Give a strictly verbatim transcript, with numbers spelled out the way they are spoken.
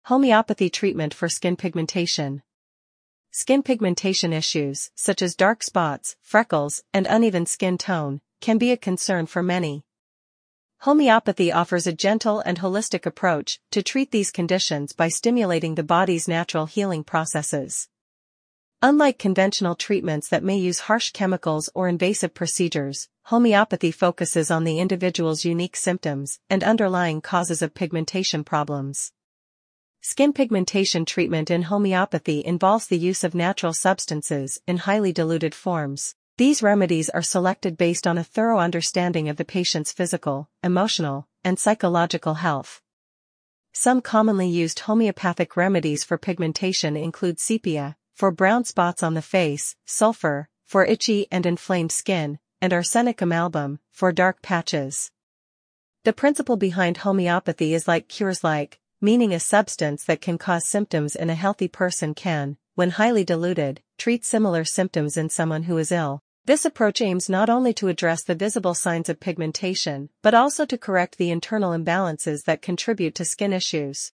Homeopathy treatment for skin pigmentation. Skin pigmentation issues, such as dark spots, freckles, and uneven skin tone, can be a concern for many. Homeopathy offers a gentle and holistic approach to treat these conditions by stimulating the body's natural healing processes. Unlike conventional treatments that may use harsh chemicals or invasive procedures, homeopathy focuses on the individual's unique symptoms and underlying causes of pigmentation problems. Skin pigmentation treatment in homeopathy involves the use of natural substances in highly diluted forms. These remedies are selected based on a thorough understanding of the patient's physical, emotional, and psychological health. Some commonly used homeopathic remedies for pigmentation include sepia, for brown spots on the face, sulfur, for itchy and inflamed skin, and arsenicum album, for dark patches. The principle behind homeopathy is like cures like, meaning a substance that can cause symptoms in a healthy person can, when highly diluted, treat similar symptoms in someone who is ill. This approach aims not only to address the visible signs of pigmentation, but also to correct the internal imbalances that contribute to skin issues.